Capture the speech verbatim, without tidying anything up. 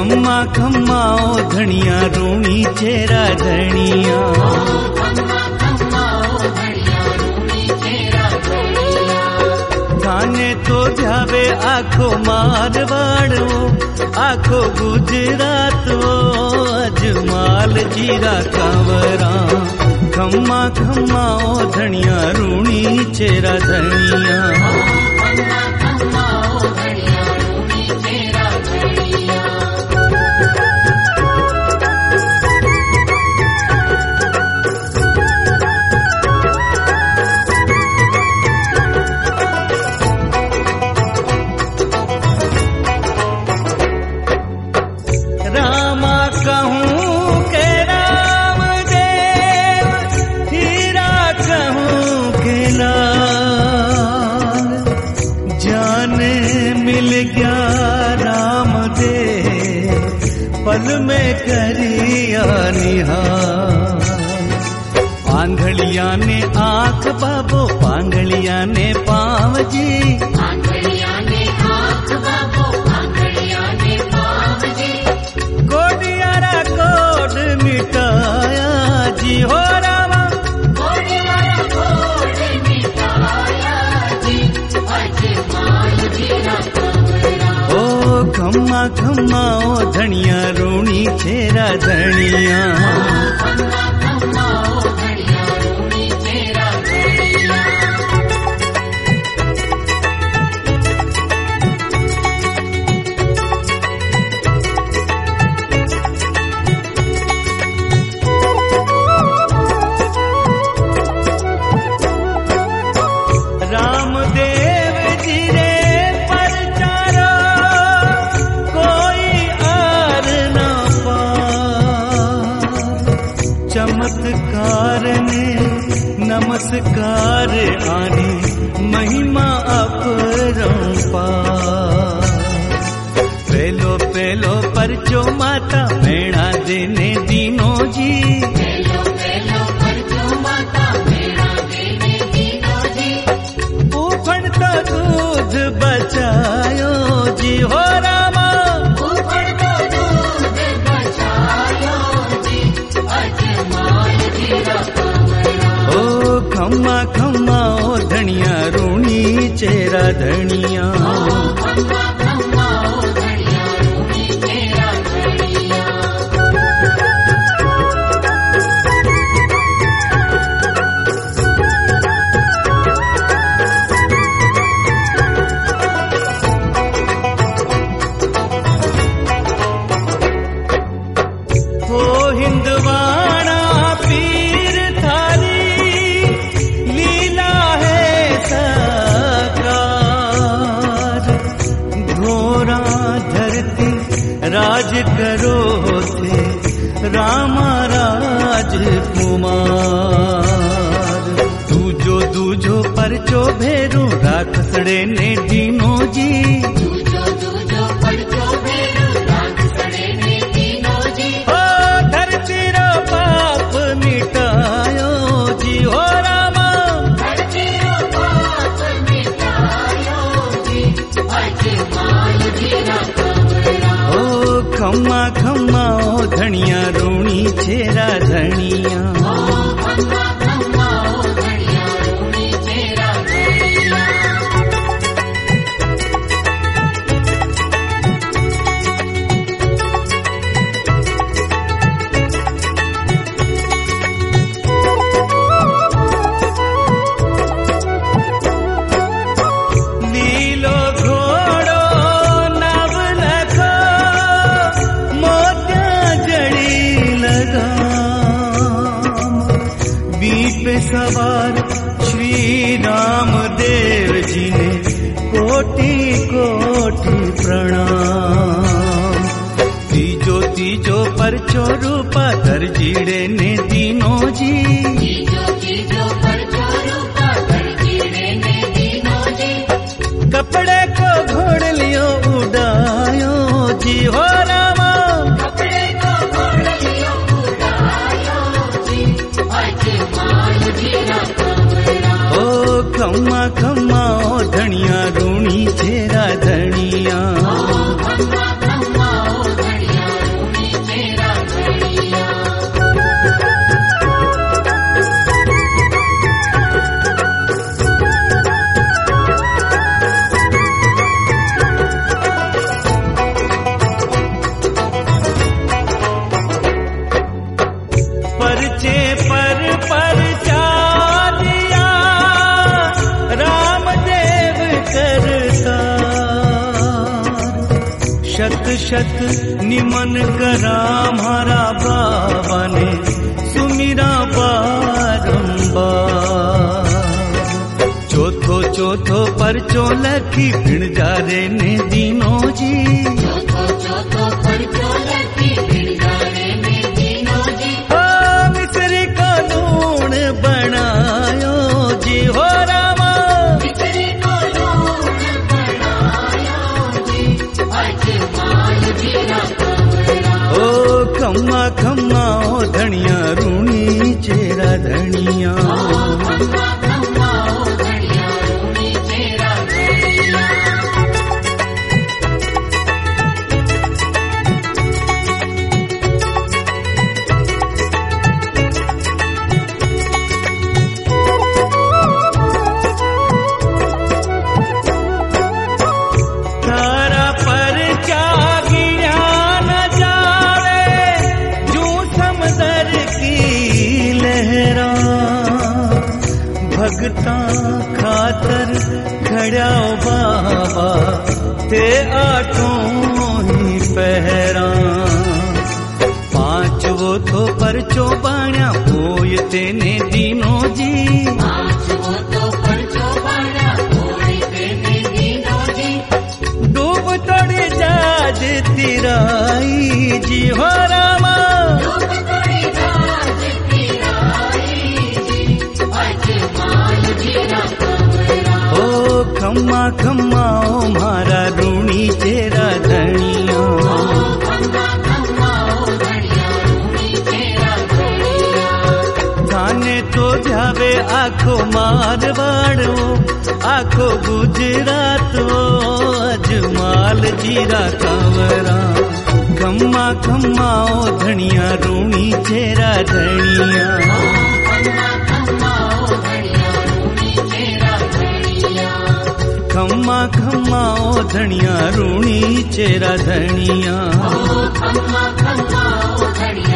खम्मा खम्मा ओ धनिया रूणी चेरा धनिया थाने तो जावे आखो मारवाड़ो आखो गुजरात अजमाल जीरा कांवरा खम्मा खम्मा ओ धनिया रूणी चेरा धनिया पल में करिया निहार आंधलिया ने आंख बाबो पांगलिया ने पाँव जी आंधलिया ने आंख बाबो पांगलिया ने पाँव जी कोडियारा कोड मिटाया जी हो रामा कोडियारा कोड मिटाया जी अजमाल जीरा ओ खम्मा खम्मा ओ धनिया रूणी चेरा धनिया खम्मा खम्मा ओ धनिया रूणी चेरा धनिया रामदेव जी रे परचारो कोई आर न पार चमत्कार ने नमस्कार आने महिमा अपरंपार पेलो पेलो परचो माता मेणा देने दीनो जी पेलो पेलो परचो माता मेणा देने दीनो जी ऊफण तो दूध बचायो जी हो रामा ऊपर तो दूध बचायो जी अजमाल जीरा कांवरा ओ खम्मा खम्मा ओ धनिया रूणी चेरा धनिया खम्मा खम्मा ओ धनिया रूणी चेरा धनिया हो हिंदवाणा पीर थारी लीला है साकार घोरा धरती राज करो थे रामा राज कुमार दूजो दूजो परचो भेरू राखसड़े ने दीनो जी दूजो दूजो परचो भेरू राखसड़े ने दीनो जी ओ धरती रो पाप मिटायो जी हो रामा धरती रो पाप मिटायो जी अजमाल जीरा कांवरा ओ खम्मा खम्मा ओ धनिया रूणी चेरा धनिया खम्मा खम्मा ओ धनिया रूणी चेरा धनिया लीलो घोड़ो नव लखो मोत्या जड़ी लगाम बीच पे सवार श्री राम देव जी ने कोटि कोटि प्रणाम तीजो तीजो परचो रूपा दर्जीड़े ने दीनो जी तीजो तीजो परचो रूपा दर्जीड़े ने दीनो जी कपड़े को घोड़ लियो उड़ायो जी हो रामा कपड़े को घोड़ लियो उड़ायो जी अजमाल जीरा कांवरा ओ खम्मा खम्मा ओ धनिया रूणी चेरा धनिया खम्मा खम्मा ओ धनिया शत शत निमन करा म्हारा बाबा ने सुमिरा बारंबार। चौथो चौथो परचो लखी भिण जा रे ने दीनो जी। चौथो चौथो परचो लखी भिण जा रे ने दीनो जी। ओ मिसरी को लूण बनायो जी हो रामा। मिसरी को लूण बनायो जी। अजमाल जीरा कवरा। ओ खम्मा खम्मा ओ धनिया रूणी चेरा धनिया। खम्मा खम्मा ओ धनिया रूणी चेरा धनिया। तारा पर क्या गिरा न जावे जू समंदर की लहरा। भगता खातर खड़ा बाबा ते आठों ही पहरा। पांच वो तो परचो बाण्या होय तेने दीनो जी। पांच वो तो परचो बाण्या होय तेने दीनो जी। डूब तोड़ी जाज तिराई जी हो रामा। डूब तोड़ी जाज तिराई जी। अजमाल जीरा कवरा। ओ खम्मा खम्मा ओ म्हारा रूणी चेरा धनिया। खम्मा खम्मा ओ धनिया रूणी चेरा धनिया। थाने तो जावे आखो मारवाड़ो आखो गुजरात ओ अजमाल जीरा कंवरा। खम्मा खम्मा ओ धनिया रूणी चेरा धनिया। खम्मा खम्मा ओ धनिया रूणी चेरा धनिया। खम्मा खम्मा ओ धनिया रूणी चेरा धनिया। खम्मा खम्मा ओ धनिया